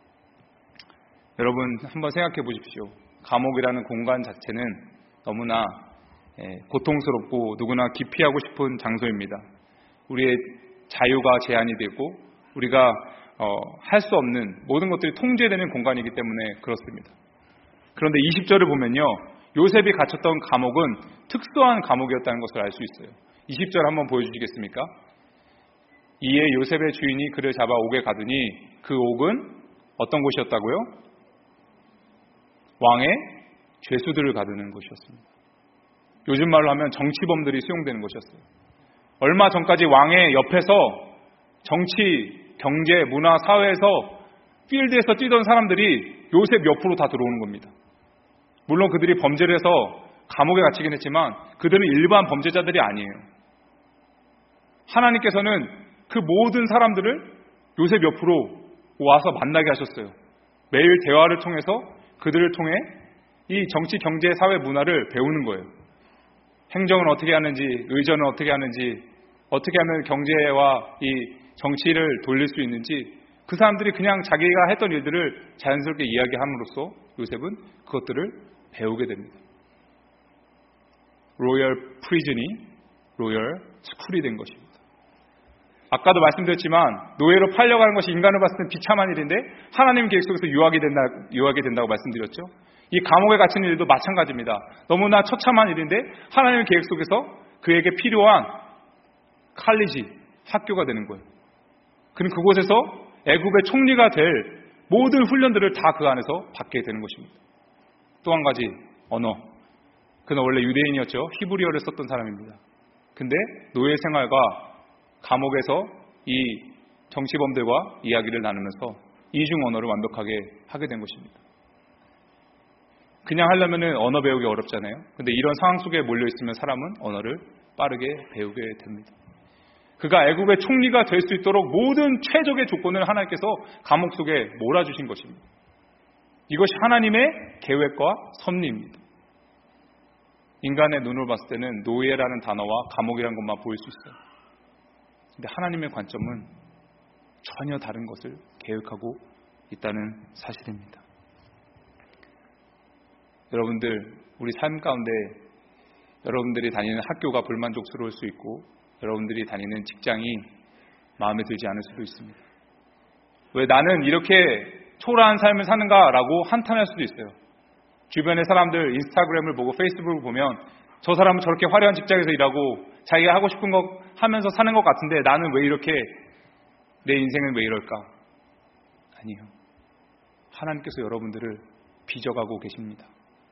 여러분, 한번 생각해 보십시오. 감옥이라는 공간 자체는 너무나 고통스럽고 누구나 기피하고 싶은 장소입니다. 우리의 자유가 제한이 되고 우리가 할 수 없는 모든 것들이 통제되는 공간이기 때문에 그렇습니다. 그런데 20절을 보면요, 요셉이 갇혔던 감옥은 특수한 감옥이었다는 것을 알 수 있어요. 20절 한번 보여주시겠습니까? 이에 요셉의 주인이 그를 잡아 옥에 가두니 그 옥은 어떤 곳이었다고요? 왕의 죄수들을 가두는 곳이었습니다. 요즘 말로 하면 정치범들이 수용되는 곳이었어요. 얼마 전까지 왕의 옆에서 정치, 경제, 문화, 사회에서 필드에서 뛰던 사람들이 요셉 옆으로 다 들어오는 겁니다. 물론 그들이 범죄를 해서 감옥에 갇히긴 했지만 그들은 일반 범죄자들이 아니에요. 하나님께서는 그 모든 사람들을 요셉 옆으로 와서 만나게 하셨어요. 매일 대화를 통해서 그들을 통해 이 정치, 경제, 사회, 문화를 배우는 거예요. 행정은 어떻게 하는지, 의전은 어떻게 하는지, 어떻게 하면 경제와 이 정치를 돌릴 수 있는지 그 사람들이 그냥 자기가 했던 일들을 자연스럽게 이야기함으로써 요셉은 그것들을 배우게 됩니다. 로열 프리즌이 로열 스쿨이 된 것입니다. 아까도 말씀드렸지만 노예로 팔려가는 것이 인간을 봤을 때 비참한 일인데 하나님 계획 속에서 유하게 된다고 말씀드렸죠. 이 감옥에 갇힌 일도 마찬가지입니다. 너무나 처참한 일인데 하나님의 계획 속에서 그에게 필요한 칼리지, 학교가 되는 거예요. 그는 그곳에서 애굽의 총리가 될 모든 훈련들을 다 그 안에서 받게 되는 것입니다. 또 한 가지, 언어. 그는 원래 유대인이었죠. 히브리어를 썼던 사람입니다. 근데 노예 생활과 감옥에서 이 정치범들과 이야기를 나누면서 이중 언어를 완벽하게 하게 된 것입니다. 그냥 하려면 언어 배우기 어렵잖아요. 근데 이런 상황 속에 몰려있으면 사람은 언어를 빠르게 배우게 됩니다. 그가 애굽의 총리가 될 수 있도록 모든 최적의 조건을 하나님께서 감옥 속에 몰아주신 것입니다. 이것이 하나님의 계획과 섭리입니다. 인간의 눈으로 봤을 때는 노예라는 단어와 감옥이라는 것만 보일 수 있어요. 근데 하나님의 관점은 전혀 다른 것을 계획하고 있다는 사실입니다. 여러분들, 우리 삶 가운데 여러분들이 다니는 학교가 불만족스러울 수 있고 여러분들이 다니는 직장이 마음에 들지 않을 수도 있습니다. 왜 나는 이렇게 초라한 삶을 사는가라고 한탄할 수도 있어요. 주변의 사람들 인스타그램을 보고 페이스북을 보면 저 사람은 저렇게 화려한 직장에서 일하고 자기가 하고 싶은 거 하면서 사는 것 같은데 나는 왜 이렇게, 내 인생은 왜 이럴까? 아니요. 하나님께서 여러분들을 빚어가고 계십니다.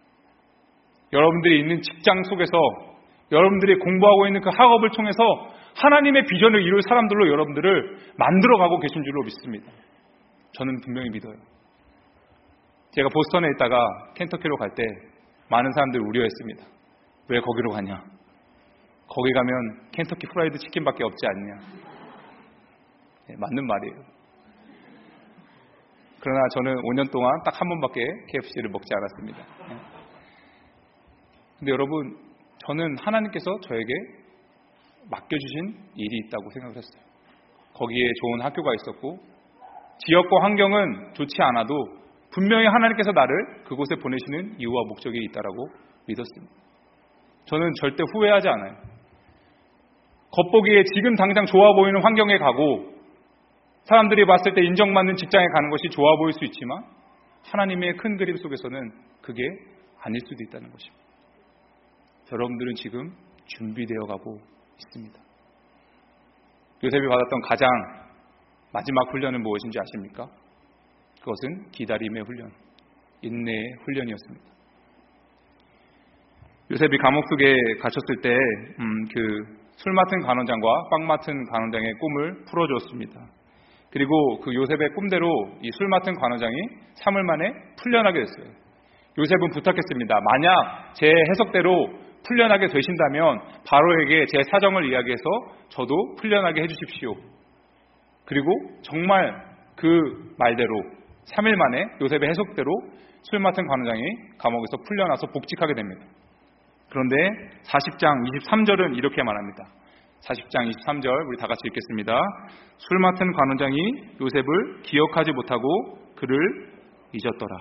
여러분들이 있는 직장 속에서 여러분들이 공부하고 있는 그 학업을 통해서 하나님의 비전을 이룰 사람들로 여러분들을 만들어가고 계신 줄로 믿습니다. 저는 분명히 믿어요. 제가 보스턴에 있다가 켄터키로 갈 때 많은 사람들이 우려했습니다. 왜 거기로 가냐? 거기 가면 켄터키 프라이드 치킨밖에 없지 않냐? 네, 맞는 말이에요. 그러나 저는 5년 동안 딱 한 번밖에 KFC를 먹지 않았습니다. 근데 여러분, 저는 하나님께서 저에게 맡겨주신 일이 있다고 생각을 했어요. 거기에 좋은 학교가 있었고 지역과 환경은 좋지 않아도 분명히 하나님께서 나를 그곳에 보내시는 이유와 목적이 있다라고 믿었습니다. 저는 절대 후회하지 않아요. 겉보기에 지금 당장 좋아 보이는 환경에 가고 사람들이 봤을 때 인정받는 직장에 가는 것이 좋아 보일 수 있지만 하나님의 큰 그림 속에서는 그게 아닐 수도 있다는 것입니다. 여러분들은 지금 준비되어 가고 있습니다. 요셉이 받았던 가장 마지막 훈련은 무엇인지 아십니까? 그것은 기다림의 훈련, 인내의 훈련이었습니다. 요셉이 감옥 속에 갇혔을 때 술 맡은 간원장과 빵 맡은 간원장의 꿈을 풀어줬습니다. 그리고 그 요셉의 꿈대로 이 술 맡은 간원장이 3일 만에 풀려나게 됐어요. 요셉은 부탁했습니다. 만약 제 해석대로 풀려나게 되신다면 바로에게 제 사정을 이야기해서 저도 풀려나게 해주십시오. 그리고 정말 그 말대로 3일 만에 요셉의 해석대로 술 맡은 간원장이 감옥에서 풀려나서 복직하게 됩니다. 그런데 40장 23절은 이렇게 말합니다. 40장 23절 우리 다 같이 읽겠습니다. 술 맡은 간원장이 요셉을 기억하지 못하고 그를 잊었더라.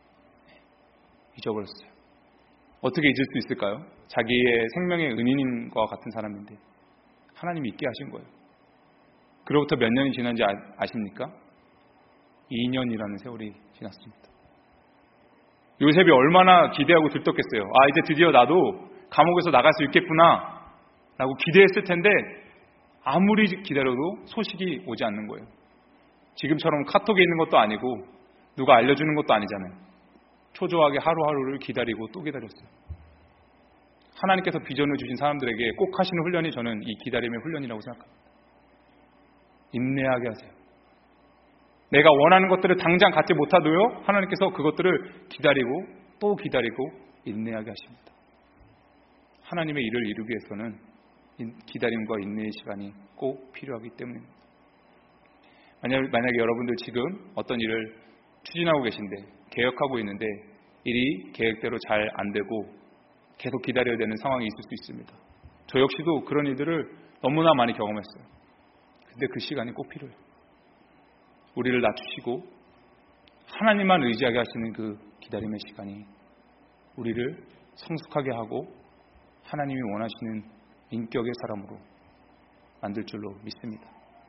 잊어버렸어요. 어떻게 잊을 수 있을까요? 자기의 생명의 은인과 같은 사람인데 하나님이 잊게 하신 거예요. 그로부터 몇 년이 지난지 아십니까? 2년이라는 세월이 지났습니다. 요셉이 얼마나 기대하고 들떴겠어요. 이제 드디어 나도 감옥에서 나갈 수 있겠구나 라고 기대했을 텐데 아무리 기다려도 소식이 오지 않는 거예요. 지금처럼 카톡에 있는 것도 아니고 누가 알려주는 것도 아니잖아요. 초조하게 하루하루를 기다리고 또 기다렸어요. 하나님께서 비전을 주신 사람들에게 꼭 하시는 훈련이 저는 이 기다림의 훈련이라고 생각합니다. 인내하게 하세요. 내가 원하는 것들을 당장 갖지 못하도요 하나님께서 그것들을 기다리고 또 기다리고 인내하게 하십니다. 하나님의 일을 이루기 위해서는 기다림과 인내의 시간이 꼭 필요하기 때문입니다. 만약에 여러분들 지금 어떤 일을 추진하고 계신데 계획하고 있는데 일이 계획대로 잘 안 되고 계속 기다려야 되는 상황이 있을 수 있습니다. 저 역시도 그런 일들을 너무나 많이 경험했어요. 근데 그 시간이 꼭 필요해요. 우리를 낮추시고 하나님만 의지하게 하시는 그 기다림의 시간이 우리를 성숙하게 하고 하나님이 원하시는 인격의 사람으로 만들 줄로 믿습니다.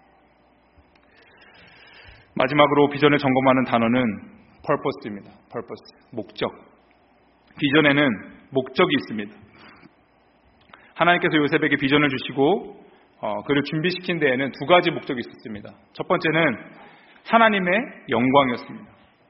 마지막으로 비전을 점검하는 단어는 purpose입니다. purpose, 목적. 비전에는 목적이 있습니다. 하나님께서 요셉에게 비전을 주시고 그를 준비시킨 데에는 두 가지 목적이 있었습니다. 첫 번째는 하나님의 영광이었습니다.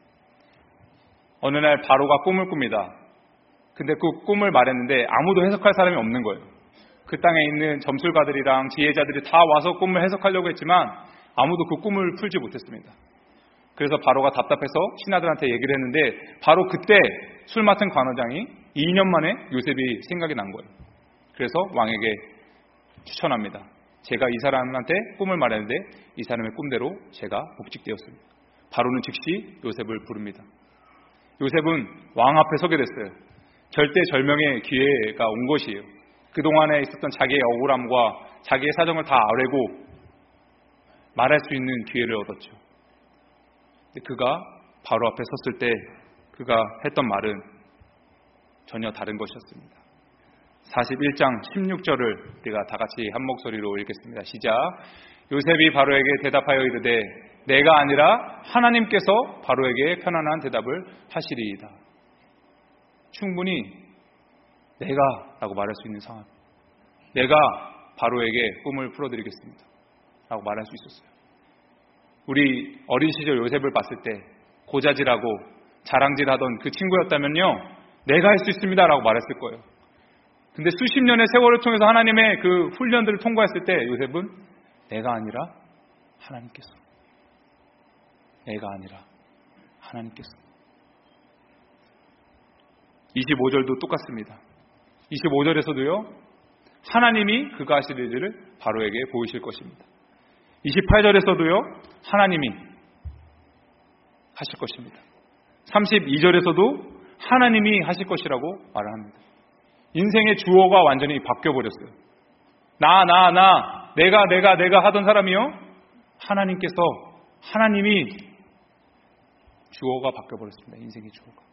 어느 날 바로가 꿈을 꿉니다. 근데 그 꿈을 말했는데 아무도 해석할 사람이 없는 거예요. 그 땅에 있는 점술가들이랑 지혜자들이 다 와서 꿈을 해석하려고 했지만 아무도 그 꿈을 풀지 못했습니다. 그래서 바로가 답답해서 신하들한테 얘기를 했는데 바로 그때 술 맡은 관원장이 2년 만에 요셉이 생각이 난 거예요. 그래서 왕에게 추천합니다. 제가 이 사람한테 꿈을 말했는데 이 사람의 꿈대로 제가 복직되었습니다. 바로는 즉시 요셉을 부릅니다. 요셉은 왕 앞에 서게 됐어요. 절대절명의 기회가 온 것이에요. 그동안에 있었던 자기의 억울함과 자기의 사정을 다 아뢰고 말할 수 있는 기회를 얻었죠. 그가 바로 앞에 섰을 때 그가 했던 말은 전혀 다른 것이었습니다. 41장 16절을 우리가 다 같이 한 목소리로 읽겠습니다. 시작. 요셉이 바로에게 대답하여 이르되 내가 아니라 하나님께서 바로에게 편안한 대답을 하시리이다. 충분히 내가 라고 말할 수 있는 상황. 내가 바로에게 꿈을 풀어드리겠습니다 라고 말할 수 있었어요. 우리 어린 시절 요셉을 봤을 때 고자질하고 자랑질하던 그 친구였다면요 내가 할 수 있습니다 라고 말했을 거예요. 근데 수십 년의 세월을 통해서 하나님의 그 훈련들을 통과했을 때 요셉은 내가 아니라 하나님께서, 내가 아니라 하나님께서. 25절도 똑같습니다. 25절에서도요 하나님이 그가 하실 일들을 바로에게 보이실 것입니다. 28절에서도요 하나님이 하실 것입니다. 32절에서도 하나님이 하실 것이라고 말을 합니다. 인생의 주어가 완전히 바뀌어버렸어요. 내가 하던 사람이요, 하나님이 주어가 바뀌어버렸습니다. 인생의 주어가.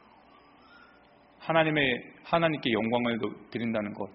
하나님께 영광을 드린다는 것,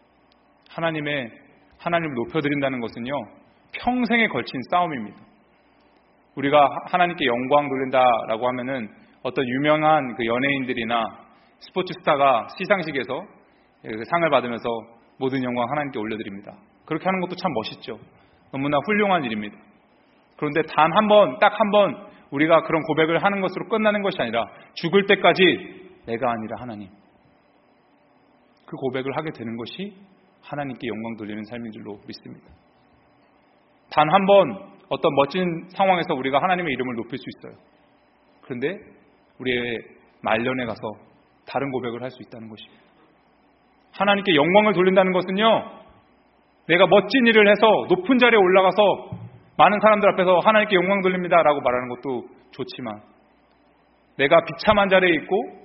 하나님을 높여드린다는 것은요, 평생에 걸친 싸움입니다. 우리가 하나님께 영광 돌린다라고 하면은 어떤 유명한 그 연예인들이나 스포츠 스타가 시상식에서 상을 받으면서 모든 영광 하나님께 올려드립니다. 그렇게 하는 것도 참 멋있죠. 너무나 훌륭한 일입니다. 그런데 딱 한 번 우리가 그런 고백을 하는 것으로 끝나는 것이 아니라 죽을 때까지 내가 아니라 하나님, 그 고백을 하게 되는 것이 하나님께 영광 돌리는 삶인 줄로 믿습니다. 단 한 번 어떤 멋진 상황에서 우리가 하나님의 이름을 높일 수 있어요. 그런데 우리의 말년에 가서 다른 고백을 할 수 있다는 것입니다. 하나님께 영광을 돌린다는 것은요, 내가 멋진 일을 해서 높은 자리에 올라가서 많은 사람들 앞에서 하나님께 영광 돌립니다 라고 말하는 것도 좋지만, 내가 비참한 자리에 있고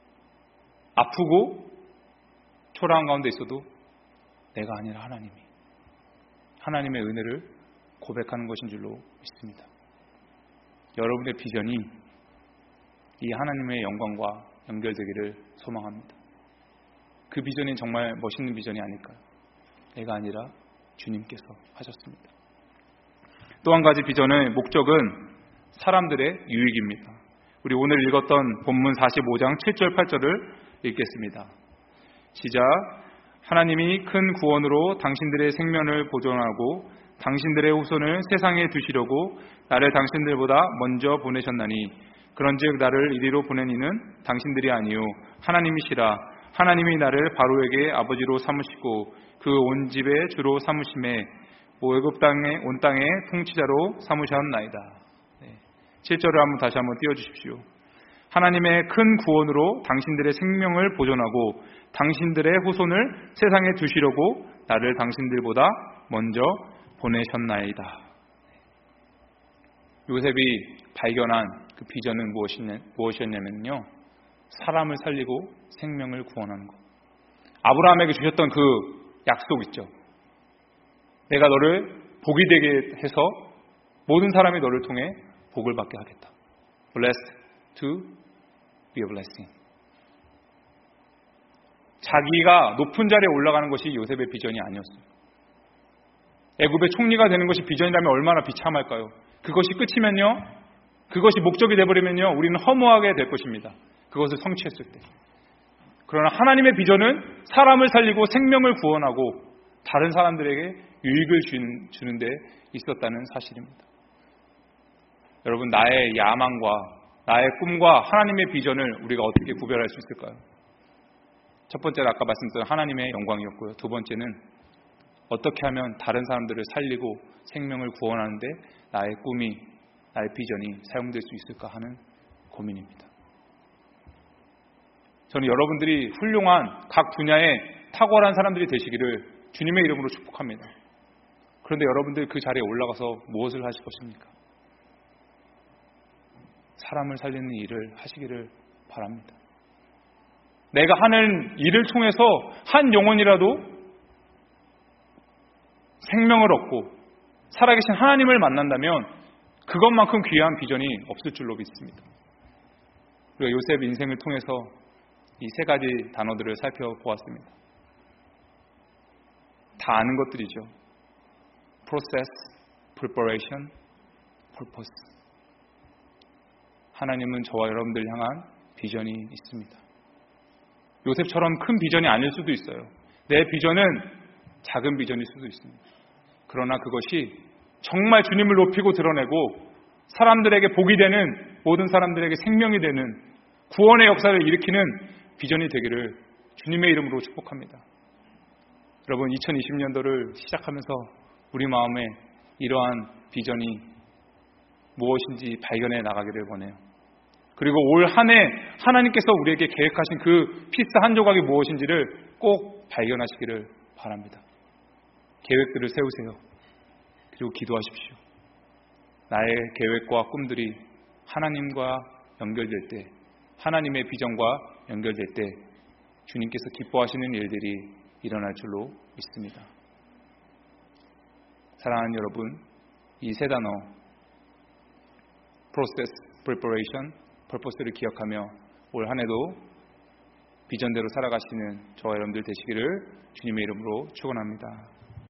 아프고 초라한 가운데 있어도 내가 아니라 하나님의 은혜를 고백하는 것인 줄로 믿습니다. 여러분의 비전이 이 하나님의 영광과 연결되기를 소망합니다. 그 비전이 정말 멋있는 비전이 아닐까요? 내가 아니라 주님께서 하셨습니다. 또 한 가지 비전의 목적은 사람들의 유익입니다. 우리 오늘 읽었던 본문 45장 7절 8절을 읽겠습니다. 시작. 하나님이 큰 구원으로 당신들의 생명을 보존하고 당신들의 후손을 세상에 두시려고 나를 당신들보다 먼저 보내셨나니, 그런즉 나를 이리로 보낸 이는 당신들이 아니요 하나님이시라. 하나님이 나를 바로에게 아버지로 삼으시고 그 온 집의 주로 삼으심에 애굽 땅에 온 땅의 통치자로 삼으셨나이다. 7절을 다시 한번 띄워주십시오. 하나님의 큰 구원으로 당신들의 생명을 보존하고 당신들의 후손을 세상에 두시려고 나를 당신들보다 먼저 보내셨나이다. 요셉이 발견한 그 비전은 무엇이었냐면요, 사람을 살리고 생명을 구원하는 것. 아브라함에게 주셨던 그 약속 있죠. 내가 너를 복이 되게 해서 모든 사람이 너를 통해 복을 받게 하겠다. Blessed to be a blessing. 자기가 높은 자리에 올라가는 것이 요셉의 비전이 아니었어요. 애굽의 총리가 되는 것이 비전이라면 얼마나 비참할까요? 그것이 끝이면요, 그것이 목적이 되어버리면요, 우리는 허무하게 될 것입니다. 그것을 성취했을 때. 그러나 하나님의 비전은 사람을 살리고 생명을 구원하고 다른 사람들에게 유익을 주는 데 있었다는 사실입니다. 여러분, 나의 야망과 나의 꿈과 하나님의 비전을 우리가 어떻게 구별할 수 있을까요? 첫 번째는 아까 말씀드린 하나님의 영광이었고요. 두 번째는 어떻게 하면 다른 사람들을 살리고 생명을 구원하는데 나의 꿈이, 나의 비전이 사용될 수 있을까 하는 고민입니다. 저는 여러분들이 훌륭한 각 분야에 탁월한 사람들이 되시기를 주님의 이름으로 축복합니다. 그런데 여러분들 그 자리에 올라가서 무엇을 하실 것입니까? 사람을 살리는 일을 하시기를 바랍니다. 내가 하는 일을 통해서 한 영혼이라도 생명을 얻고 살아계신 하나님을 만난다면 그것만큼 귀한 비전이 없을 줄로 믿습니다. 우리가 요셉 인생을 통해서 이 세 가지 단어들을 살펴보았습니다. 다 아는 것들이죠. Process, Preparation, Purpose. 하나님은 저와 여러분들 향한 비전이 있습니다. 요셉처럼 큰 비전이 아닐 수도 있어요. 내 비전은 작은 비전일 수도 있습니다. 그러나 그것이 정말 주님을 높이고 드러내고 사람들에게 복이 되는, 모든 사람들에게 생명이 되는 구원의 역사를 일으키는 비전이 되기를 주님의 이름으로 축복합니다. 여러분, 2020년도를 시작하면서 우리 마음에 이러한 비전이 무엇인지 발견해 나가기를 원해요. 그리고 올 한 해 하나님께서 우리에게 계획하신 그 피스 한 조각이 무엇인지를 꼭 발견하시기를 바랍니다. 계획들을 세우세요. 그리고 기도하십시오. 나의 계획과 꿈들이 하나님과 연결될 때, 하나님의 비전과 연결될 때 주님께서 기뻐하시는 일들이 일어날 줄로 믿습니다. 사랑하는 여러분, 이 세 단어 Process, Preparation, Purpose를 기억하며 올 한 해도 비전대로 살아가시는 저와 여러분들 되시기를 주님의 이름으로 축원합니다.